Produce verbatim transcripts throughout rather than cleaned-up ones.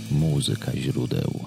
Muzyka źródeł.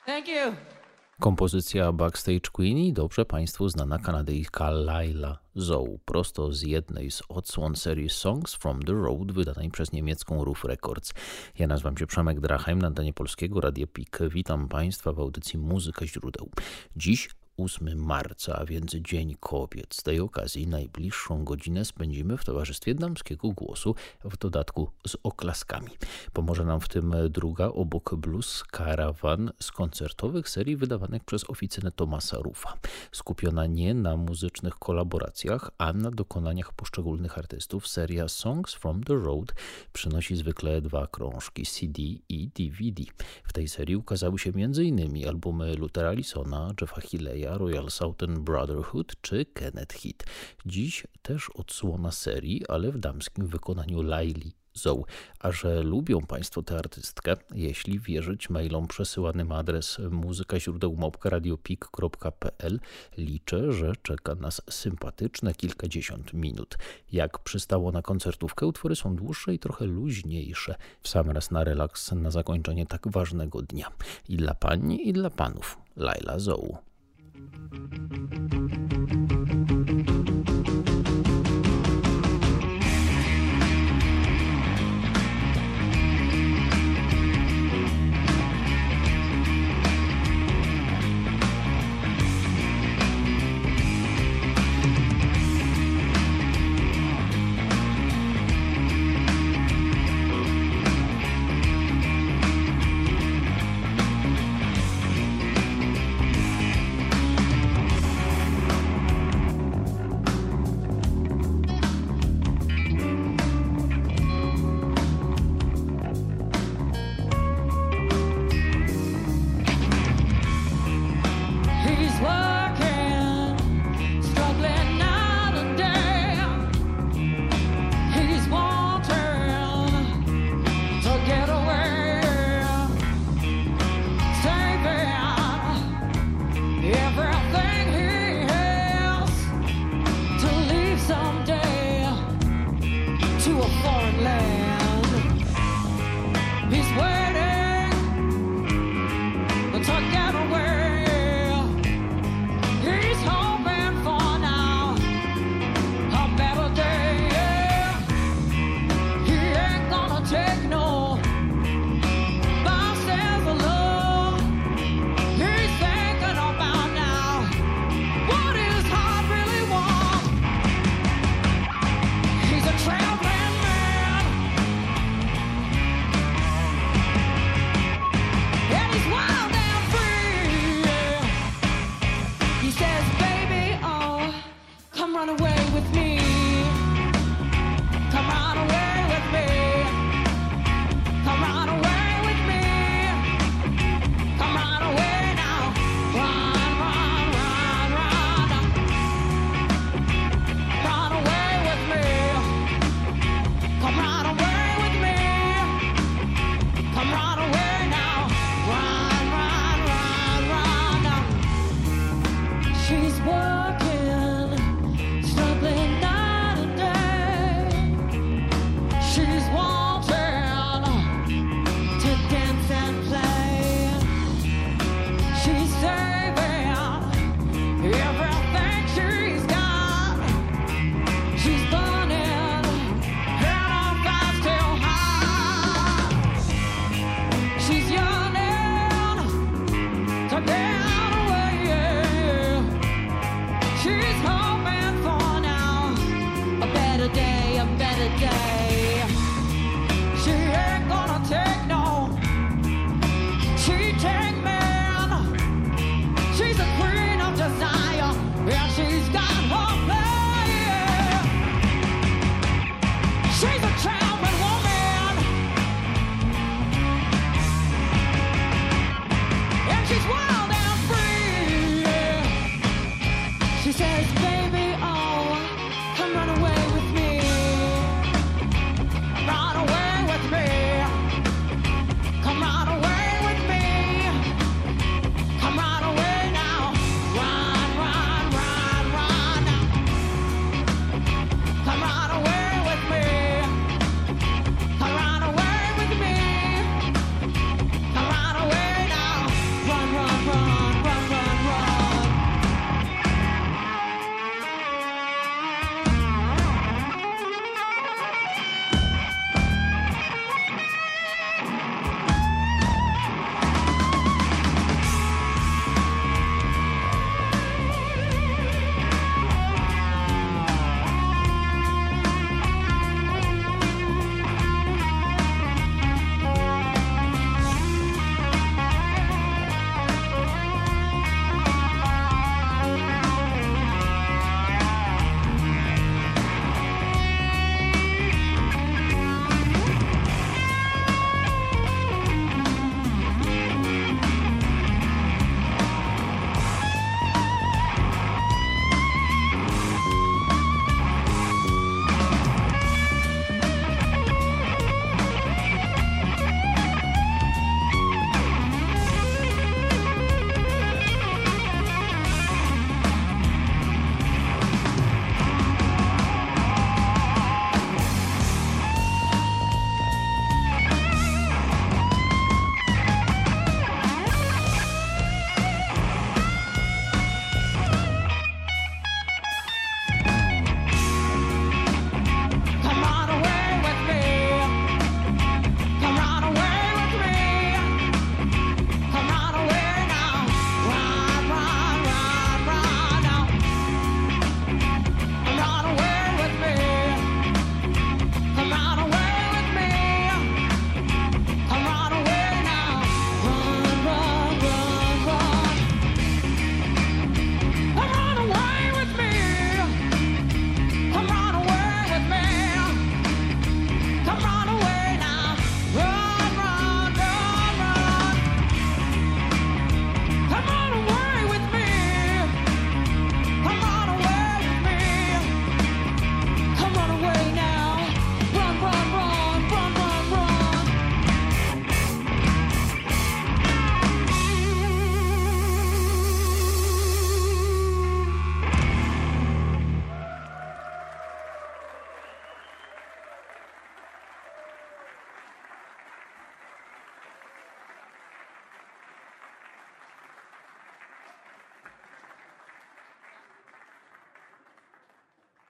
Thank you. Kompozycja Backstage Queen i dobrze Państwu znana Kanadyjka Laila Zoe, prosto z jednej z odsłon serii Songs from the Road wydanej przez niemiecką Ruf Records. Ja nazywam się Przemek Drachem, na antenie Polskiego Radia Pik. Witam Państwa w audycji Muzyka Źródeł. Dziś ósmego marca, a więc Dzień Kobiet. Z tej okazji najbliższą godzinę spędzimy w towarzystwie damskiego głosu, w dodatku z oklaskami. Pomoże nam w tym druga obok Blues Caravan z koncertowych serii wydawanych przez oficynę Thomasa Ruffa. Skupiona nie na muzycznych kolaboracjach, a na dokonaniach poszczególnych artystów, seria Songs from the Road przynosi zwykle dwa krążki C D i D V D. W tej serii ukazały się m.in. albumy Luthera Allisona, Jeffa Hilleya, Royal Southern Brotherhood czy Kenneth Heat. Dziś też odsłona serii, ale w damskim wykonaniu Laili Zoe. A że lubią Państwo tę artystkę, jeśli wierzyć mailom przesyłanym adres muzyka źródeł małpka radiopik kropka p l, liczę, że czeka nas sympatyczne kilkadziesiąt minut. Jak przystało na koncertówkę, utwory są dłuższe i trochę luźniejsze. W sam raz na relaks na zakończenie tak ważnego dnia. I dla pań, i dla panów. Laila Zoe.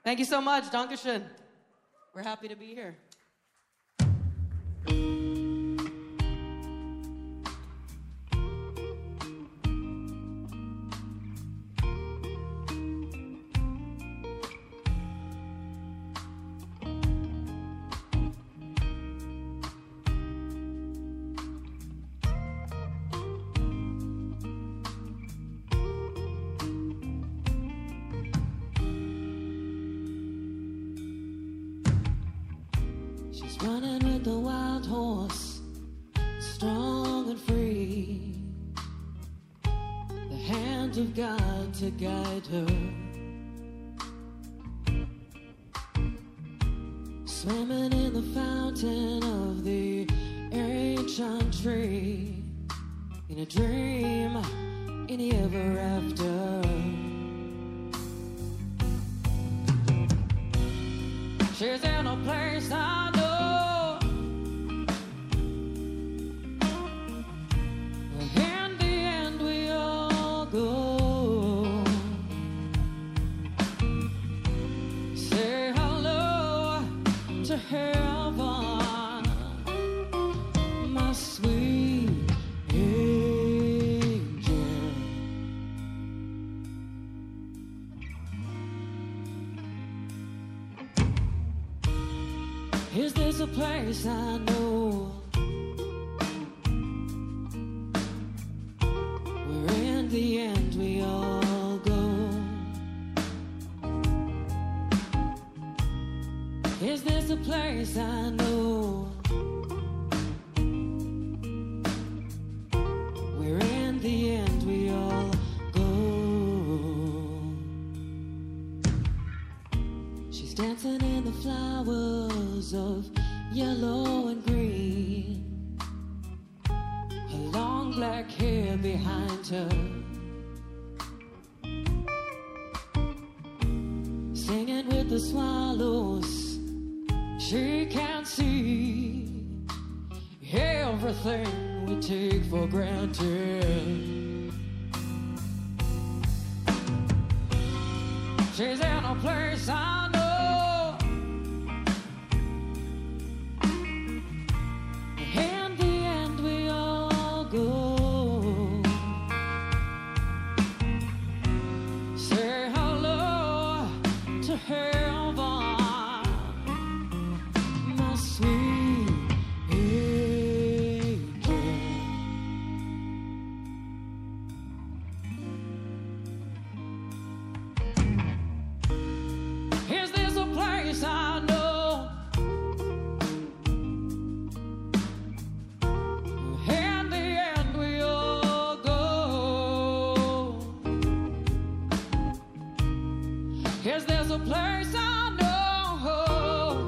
Thank you so much, Dankeschön. We're happy to be here. Running with the wild horse, strong and free. The hand of God to guide her. Swimming in the fountain of the ancient tree. In a dream, in the ever after. She's in a place I know. In the end we all go. Say hello to heaven, my sweet angel. Is this a place I know? Where in the end we all go? Is this a place I know? Where in the end we all go? She's dancing in the flowers of yellow and green, her long black hair behind her, singing with the swallows. She can't see everything we take for granted. She's in a place I know. In the end we all go. Say hello to heaven, my sweet angel. Is this a place I know? In the end we all go. Is this a place I know?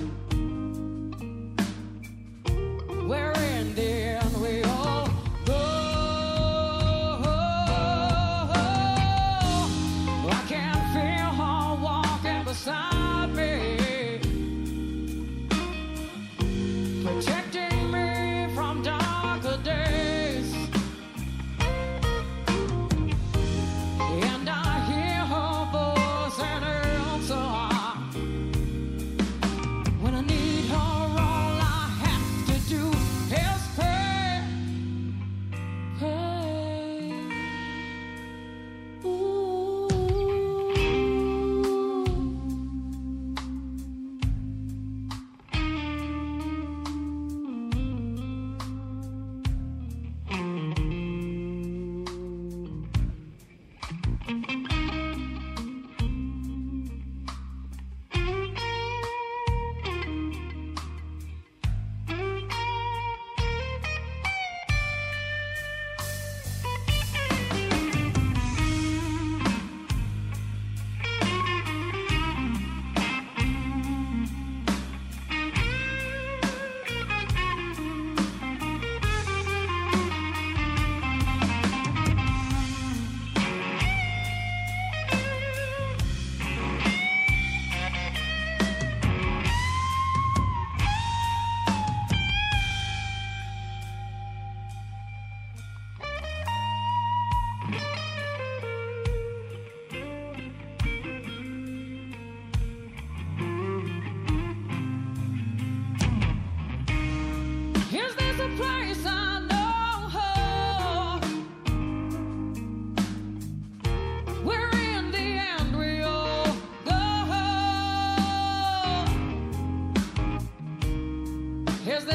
Where in the end we all go. I can feel her walking beside me, protecting me from darker days. And I hear her voice and answer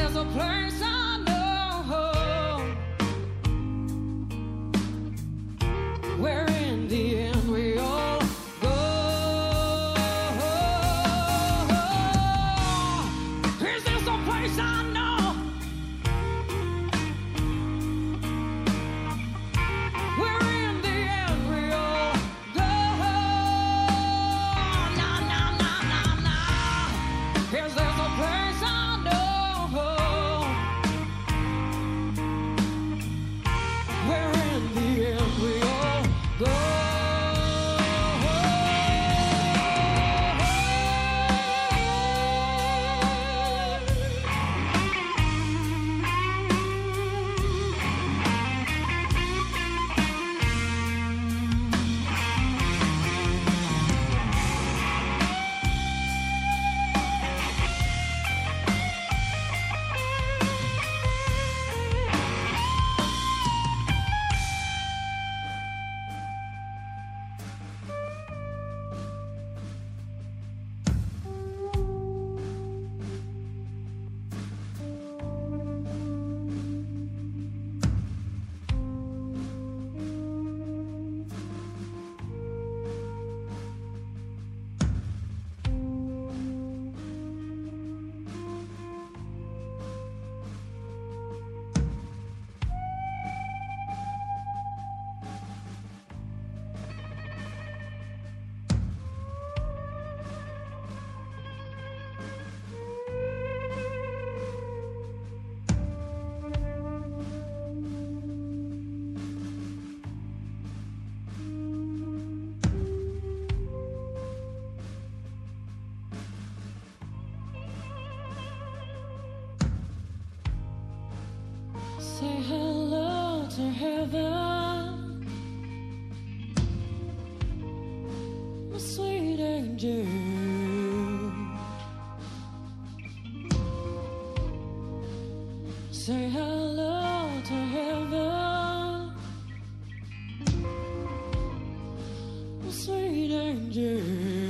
there's a place I know where in the end we all go. Is there some place I know where in the end we all go? Nah, nah, nah, nah, nah. Is there some place I know where in the end we all go? Say hello to heaven, my sweet angel. Say hello to heaven, my sweet angel.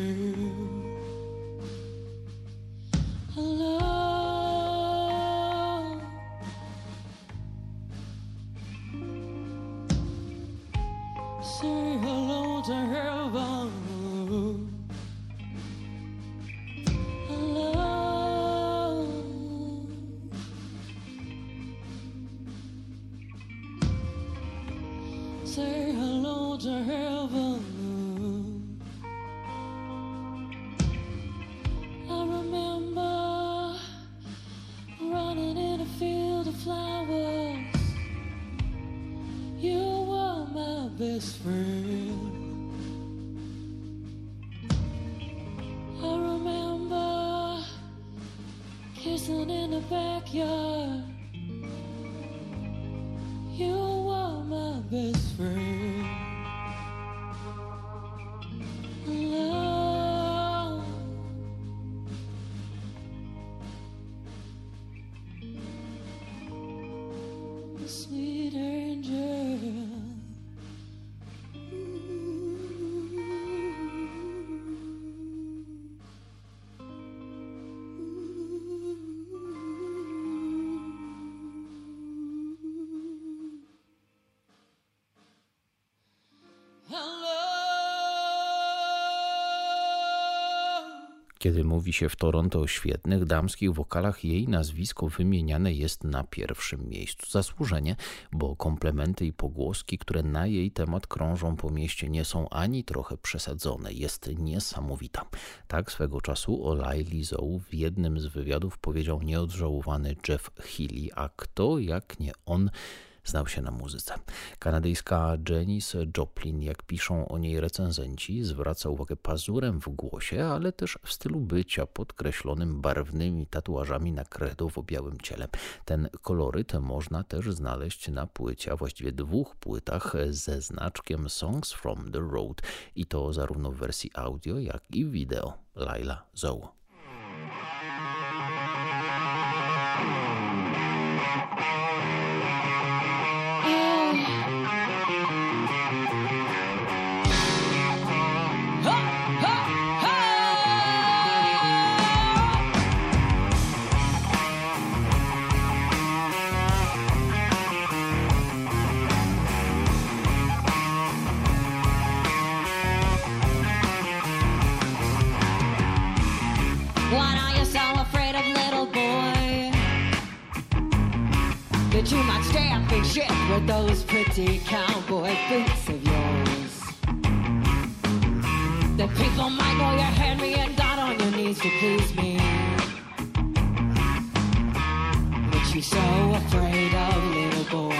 Hello. Say hello to heaven. Hello. Say hello to heaven. I remember running in a field of flowers. You were my best friend. I remember kissing in the backyard. You were my best friend. Love. Sweet angel. Kiedy mówi się w Toronto o świetnych damskich wokalach, jej nazwisko wymieniane jest na pierwszym miejscu. Zasłużenie, bo komplementy i pogłoski, które na jej temat krążą po mieście, nie są ani trochę przesadzone. Jest niesamowita. Tak swego czasu o Laili Zoe w jednym z wywiadów powiedział nieodżałowany Jeff Healey, a kto jak nie on znał się na muzyce. Kanadyjska Janis Joplin, jak piszą o niej recenzenci, zwraca uwagę pazurem w głosie, ale też w stylu bycia podkreślonym barwnymi tatuażami na kredowo-białym ciele. Ten koloryt można też znaleźć na płycie, a właściwie dwóch płytach ze znaczkiem Songs from the Road i to zarówno w wersji audio, jak i wideo. Laila Zoe. that you might step and shit with those pretty cowboy boots of yours. That people might know you're Henry and got on your knees to please me. But you're so afraid of little boy.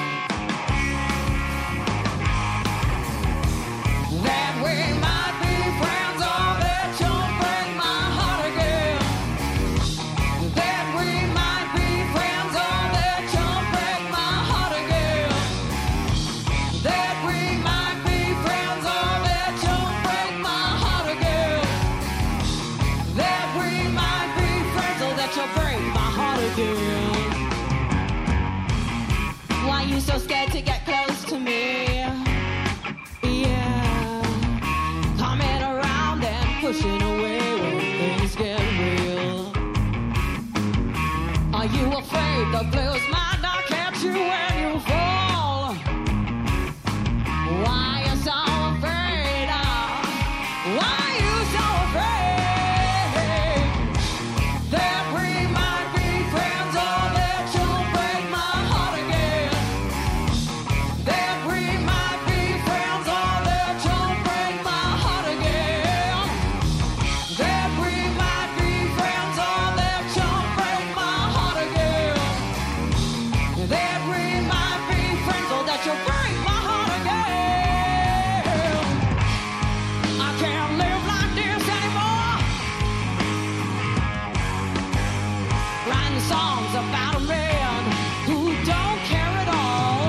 That we might be friends, or that you'll break my heart again. That we might be friends, or that you'll break my heart again. That we might be friends, or that you'll break my heart again. That we might be friends, or that you'll break my heart again. Why you so scared to get close to me? Pushing away when things get real. Are you afraid the blues might not catch you when you fall? Why you so afraid of? Why you so afraid that we might be friends, or that you'll break my heart again? That we might be friends, or that you'll break my heart again? That we might be friends, or that you'll break my heart again. That we might be friends, or that you'll break my heart again. I can't live like this anymore. Writing songs about a man who don't care at all.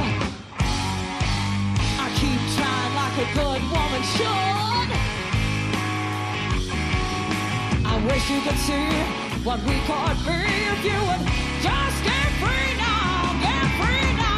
I keep trying like a good woman should. I wish you could see what we could be if you would just get free now, get free now.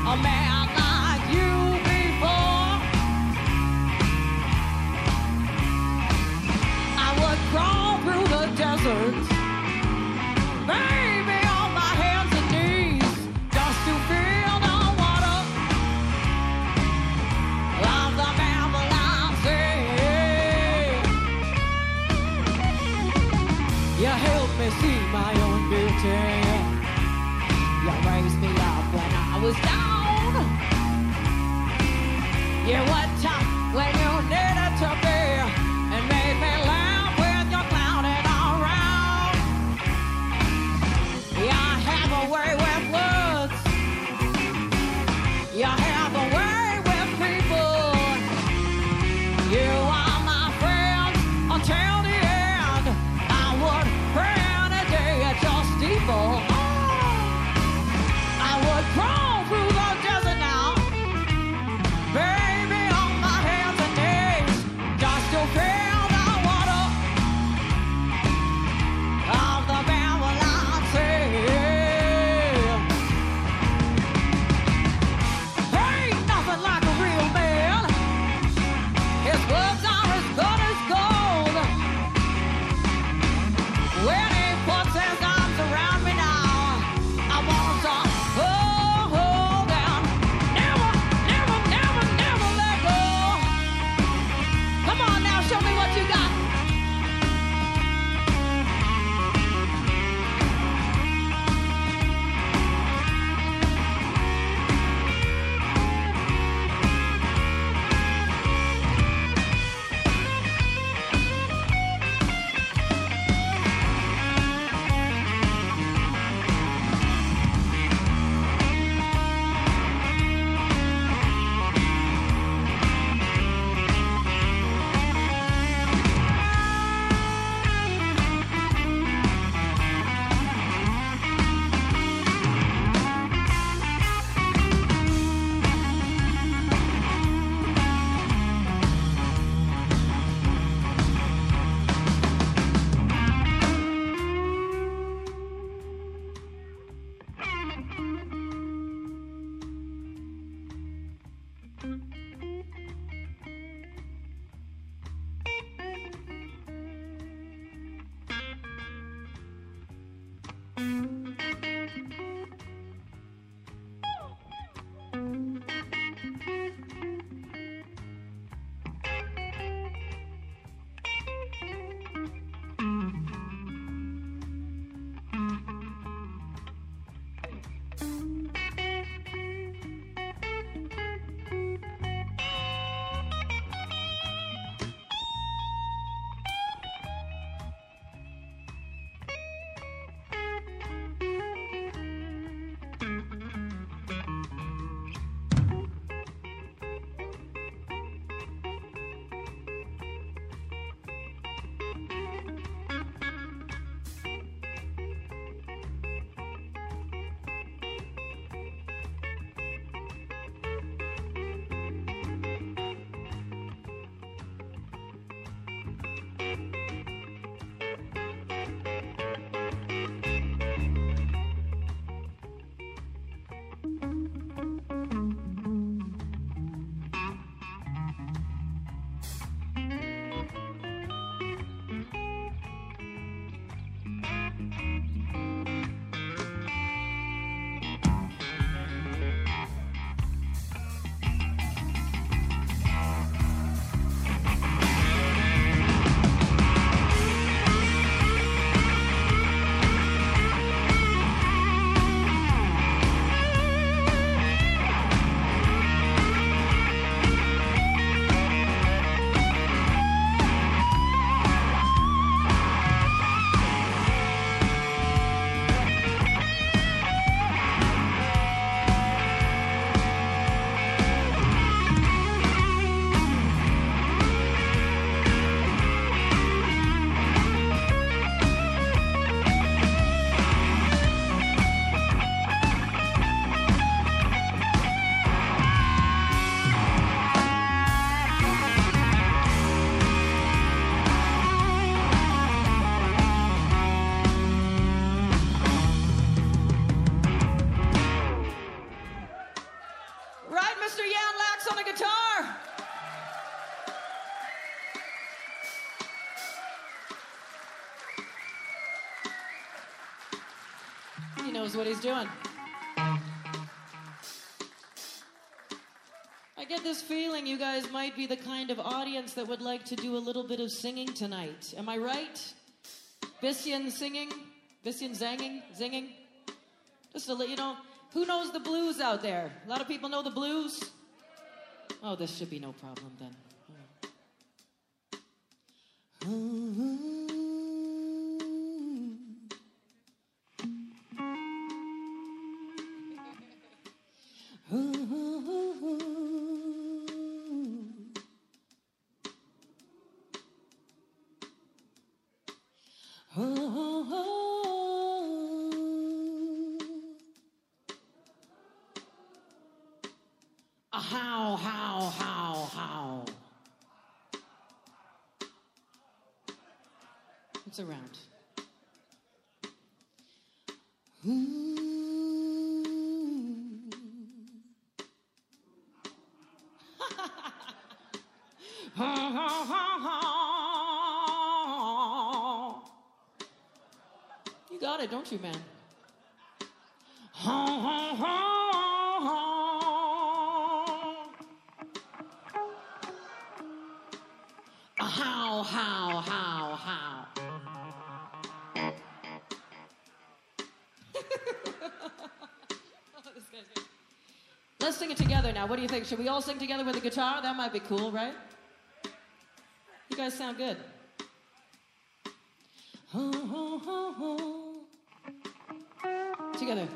a man like you before. I would crawl through the desert, baby, on my hands and knees, just to feel the water of the Babylon Sea. You helped me see my own beauty. You raised me up when I was down. You were tough when you needed to be, and made me laugh with your clowning around. You have a way with words. You have a way with people. You are my friend until the end. I would pray any day at your steeple. I would crawl through the desert now, baby, on my hands and knees, just to feel the water of the Babylon Sea. Ain't nothing like a real man. His words are as good as gold. When he puts his arms around me now, I want to hold, hold down. Never, never, never, never let go. Come on now, show me what you got. Mister Jan Lax on the guitar. He knows what he's doing. I get this feeling you guys might be the kind of audience that would like to do a little bit of singing tonight. Am I right? Bissien singing? Bissien zanging? Zinging? Just to let you know, who knows the blues out there? A lot of people know the blues? Oh, this should be no problem then. How, how, how, how. It's around. You got it, don't you, man? How, how, how, how. Oh, this guy's good. Let's sing it together now. What do you think? Should we all sing together with the guitar? That might be cool, right? You guys sound good. Together.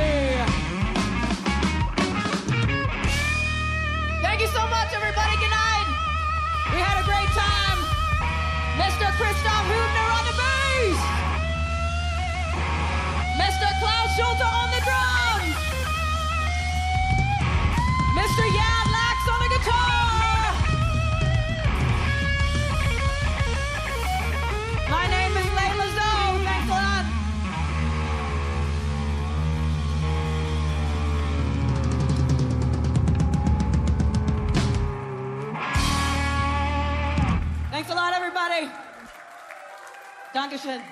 Thank you so much, everybody. Good night. We had a great time. Mister Christoph Hübner on the bass. Mister Klaus Schulte on the drums. Mister Jan Lax on the guitar. My name is Layla Zoe. Thanks a lot. Thanks a lot, everybody. Dankeschön.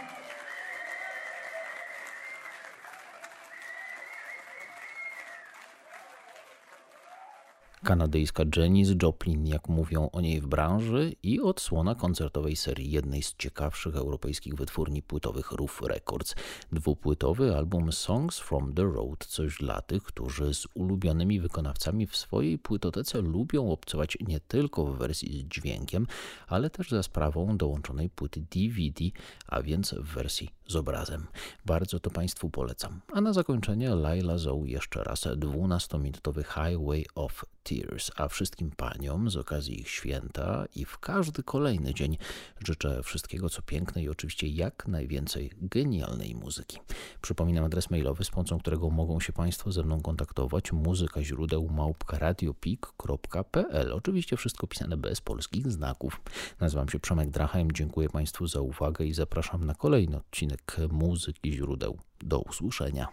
Kanadyjska Janis Joplin, jak mówią o niej w branży, i odsłona koncertowej serii jednej z ciekawszych europejskich wytwórni płytowych Roof Records. Dwupłytowy album Songs from the Road, coś dla tych, którzy z ulubionymi wykonawcami w swojej płytotece lubią obcować nie tylko w wersji z dźwiękiem, ale też za sprawą dołączonej płyty D V D, a więc w wersji z obrazem. Bardzo to Państwu polecam. A na zakończenie Layla Zoe jeszcze raz dwunastominutowy Highway of Tears, a wszystkim paniom z okazji ich święta i w każdy kolejny dzień życzę wszystkiego co piękne i oczywiście jak najwięcej genialnej muzyki. Przypominam adres mailowy, z pomocą którego mogą się Państwo ze mną kontaktować: muzyka źródeł małpka radiopik kropka p l. Oczywiście wszystko pisane bez polskich znaków. Nazywam się Przemek Drachem, dziękuję Państwu za uwagę i zapraszam na kolejny odcinek Muzyki Źródeł. Do usłyszenia.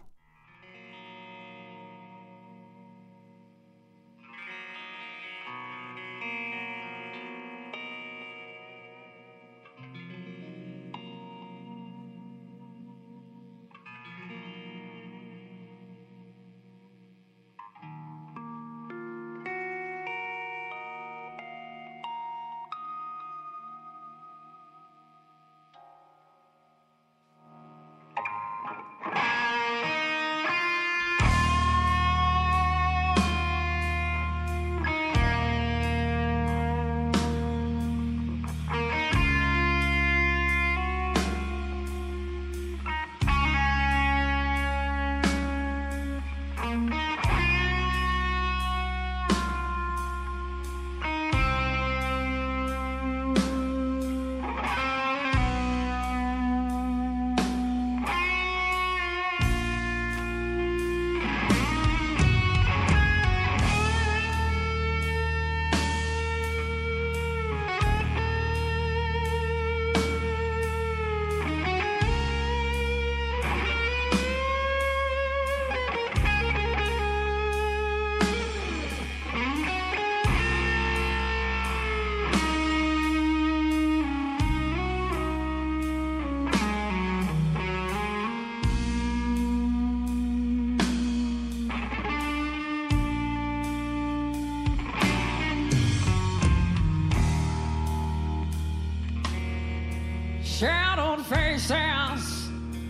Shadowed faces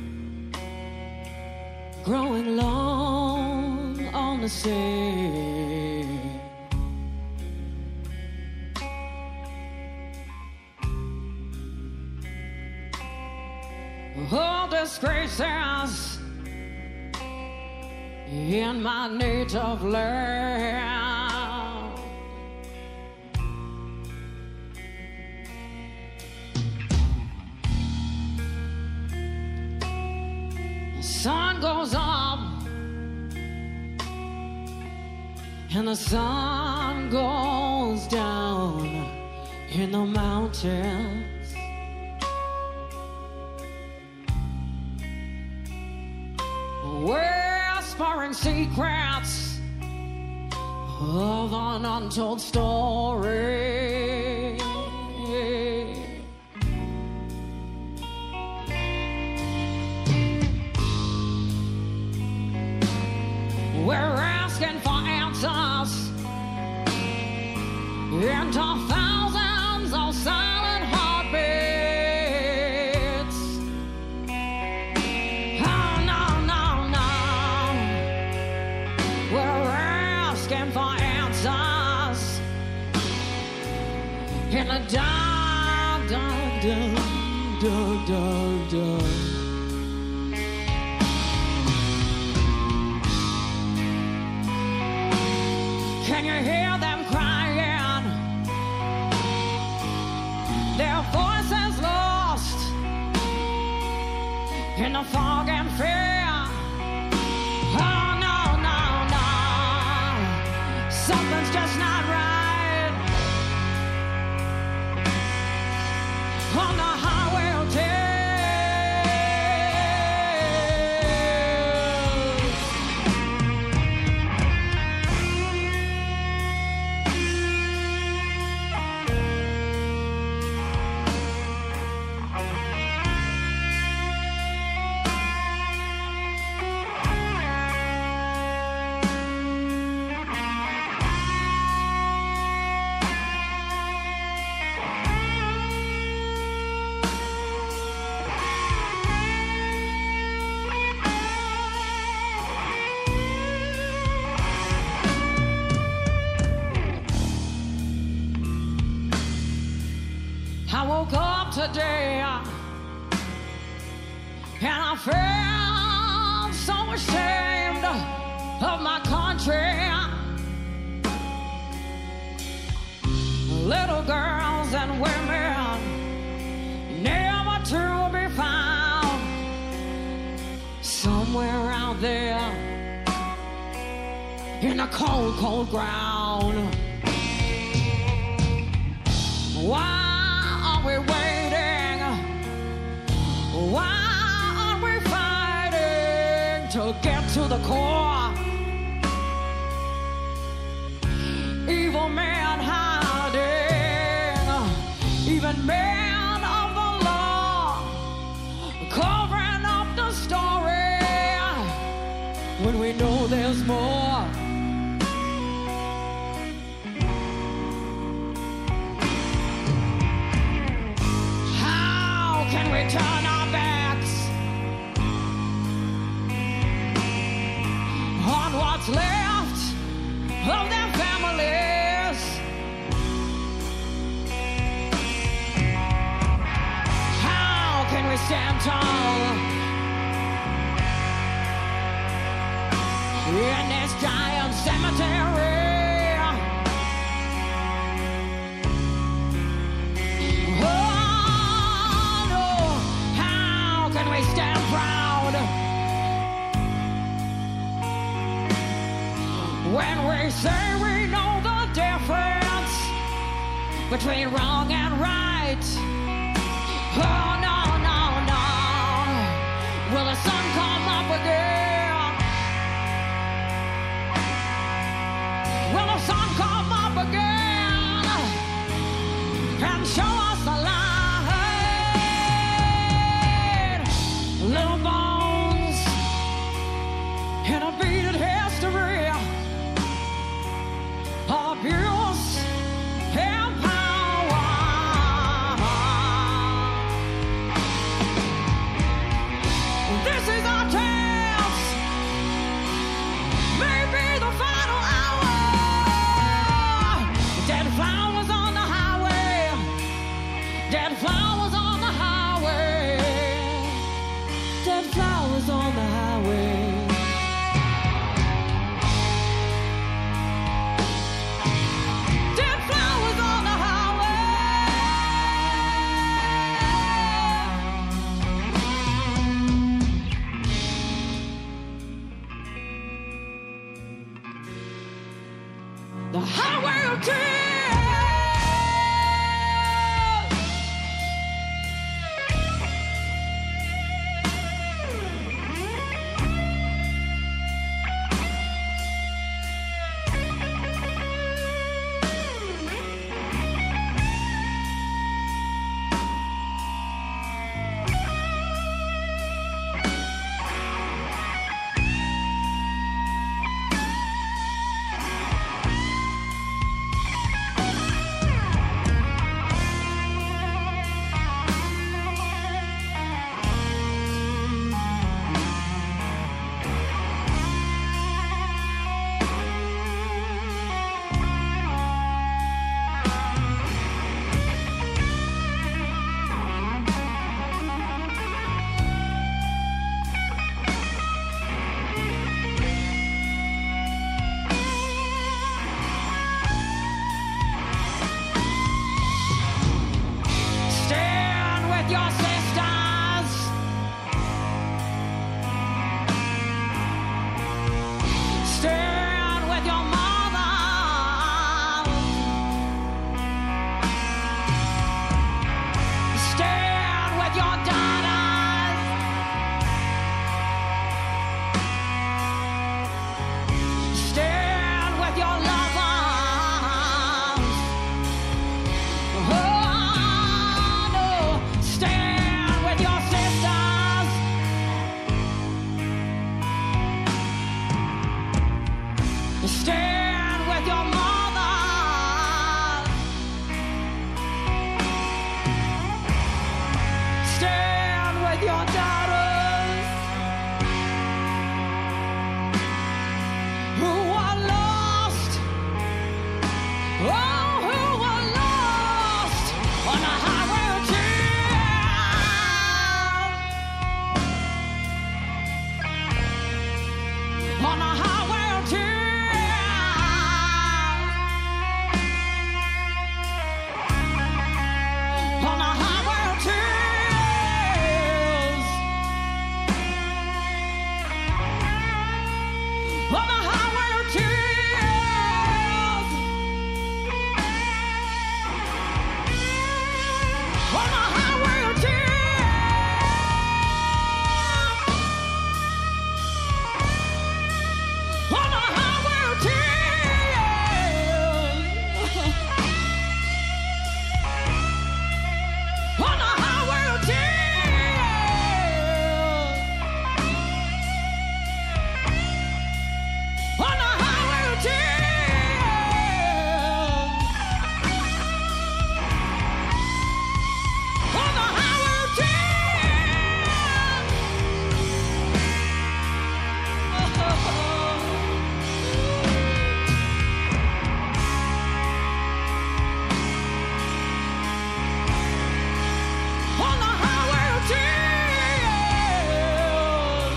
growing long on the sea. Oh, disgraces in my native land. Sun goes up and the sun goes down in the mountains. Whispering secrets of an untold story. We're asking for answers into thousands of silent heartbeats. Oh, no, no, no. We're asking for answers in the dark, dark, dark, dark, dark, dark. Can you hear them crying in the fog and fear. Oh no, no, no, something's just not right. On the highway of tears. I woke up today and I felt so ashamed of my country. Little girls and women never to be found, somewhere out there in the cold, cold ground. Why we're waiting? Why are we fighting to get to the core? Evil men hiding, even men of the law, covering up the story when we know there's more. Can we turn our backs on what's left of their families? How can we stand tall in this giant cemetery? We stand proud when we say we know the difference between wrong and right. Oh no, no, no, will the sun come up again? Will the sun come up again and show us the light? Little bones in a beaded history of abuse and power. This is our chance, maybe the final hour. Dead flowers on the highway, dead flowers on the highway. Dead flowers on the highway. Dead flowers on the highway. The highway of tears. Oh, who were lost on the highway of tears. On the highway of tears. On the highway of tears. On the highway of tears. On the highway of tears. On the highway of tears. On the highway of tears. On the highway of tears. On the highway of On the highway of tears.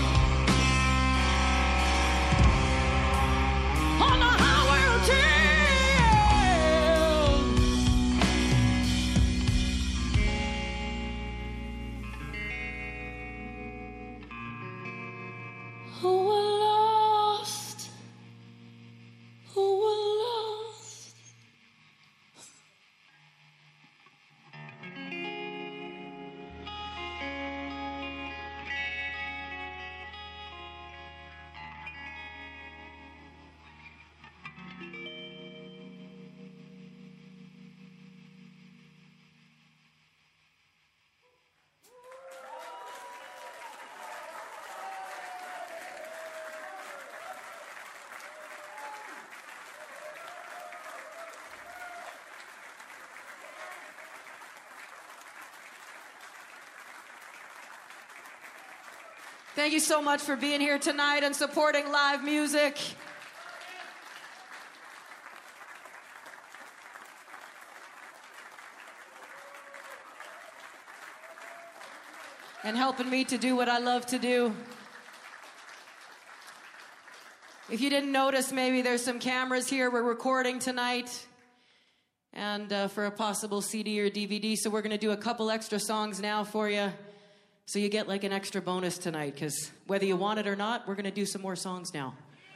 On the highway of tears. Who were lost? Who were lost? Thank you so much for being here tonight and supporting live music. And helping me to do what I love to do. If you didn't notice, maybe there's some cameras here. We're recording tonight. And uh, for a possible C D or D V D. So we're going to do a couple extra songs now for you. So you get like an extra bonus tonight, because whether you want it or not, we're going to do some more songs now.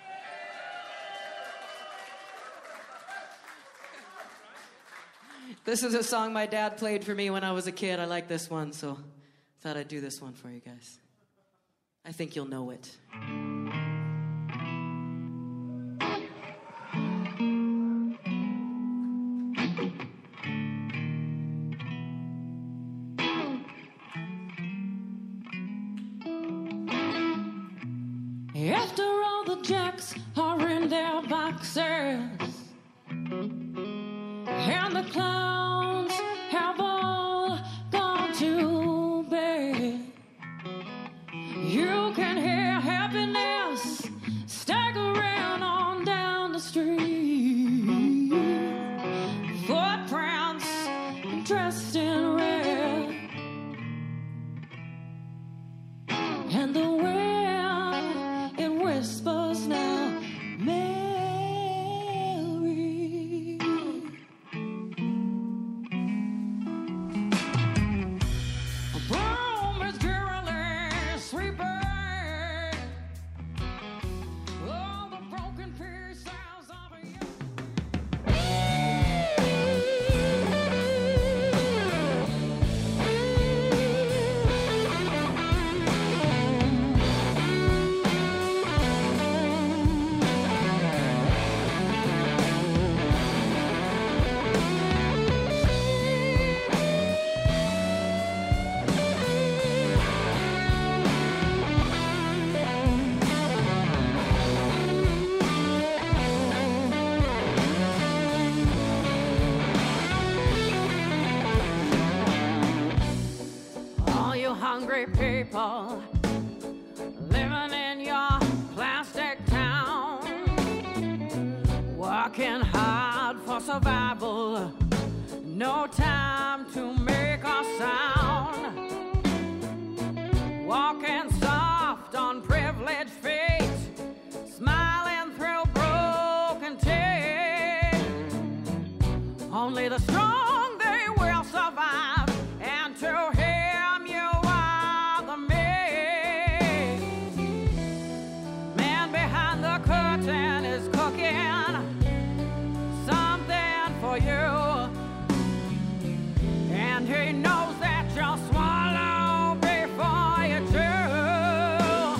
This is a song my dad played for me when I was a kid. I like this one, so thought I'd do this one for you guys. I think you'll know it. After all the jacks are in their boxes, and the clowns have all gone to bed, you can hear happiness staggering on down the street. Footprints dressed in red, and the wind whispers now, Mary. A broom is drearily sweeping all the broken pieces of a hungry people living in your plastic town, working hard for survival. No time to make a sound. Walking soft on privileged feet, smiling through broken teeth. Only the strong, they will survive, and to him you are the meek. Man behind the curtain is cooking something for you, and he knows that you'll swallow before you chew.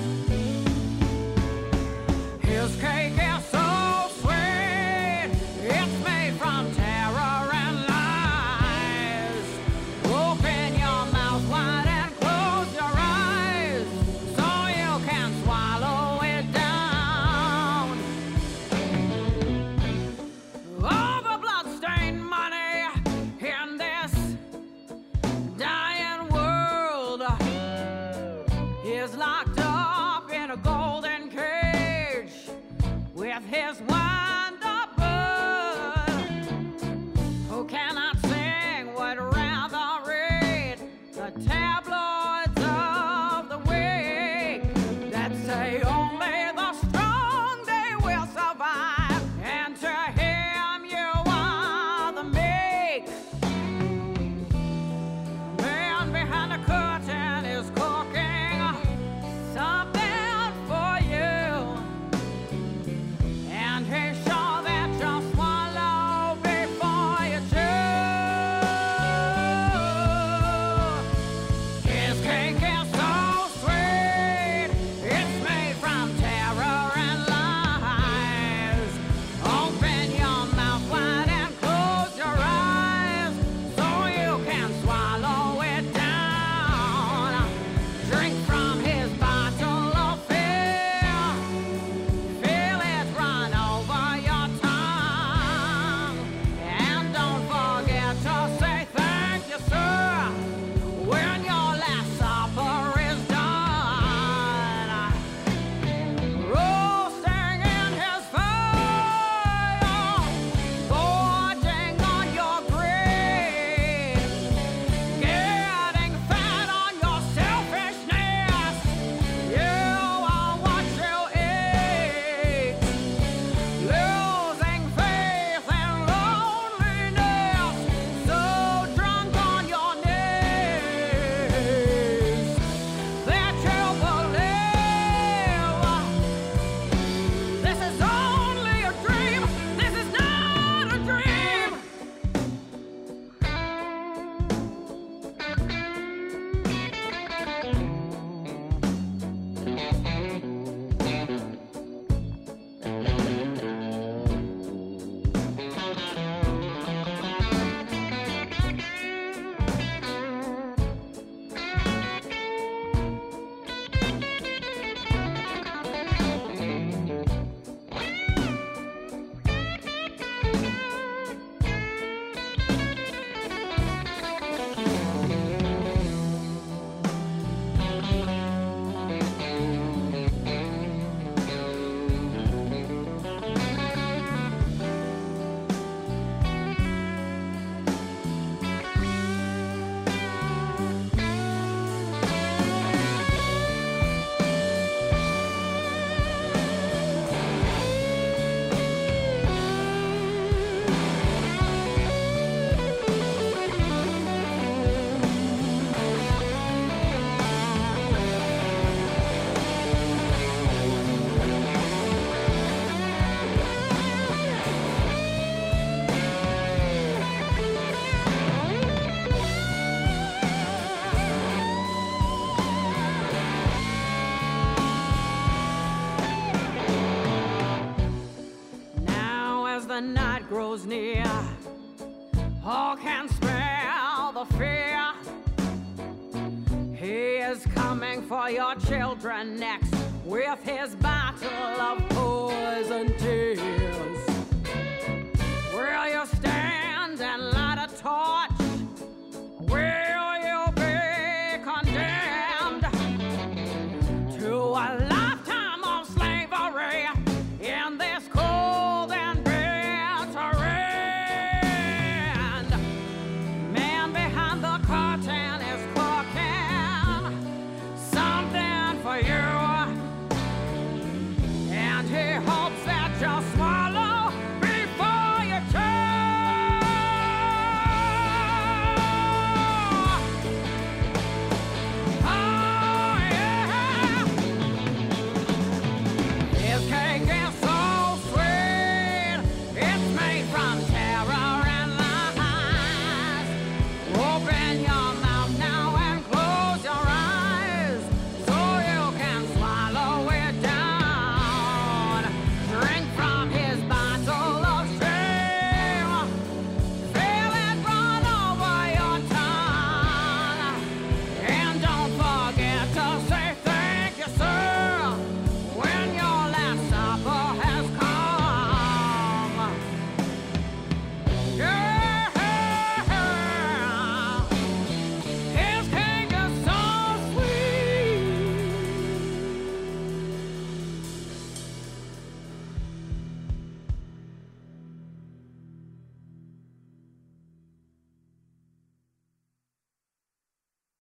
His cake is so sweet, it's made from terror and lies. Open your mouth wide and close your eyes so you can swallow it down. All the blood-stained money in this dying world is locked up in a golden cage with his wind-up bud. Who cannot sing would rather read the tabloids of the week that say only the strong, they will survive, and to him you are the meek. Man behind the curtain is cooking something for you, and he's sure that you'll swallow before you chew. His cake is so sweet, it's made from terror and lies. Open your mouth wide and close your eyes so you can swallow it down. Drink from his bottle of fear, feel it run over your tongue, and don't forget to say thank you, sir, when your last supper is done. Roasting in his fire, gorging on your greed, getting fat on your selfishness. You are what you eat, losing faith and loneliness, so drunk on your knees that you believe this is only a dream. This is not a dream. Now as the night grows near, all can smell the fear. He is coming for your children next with his bottle of poison tears.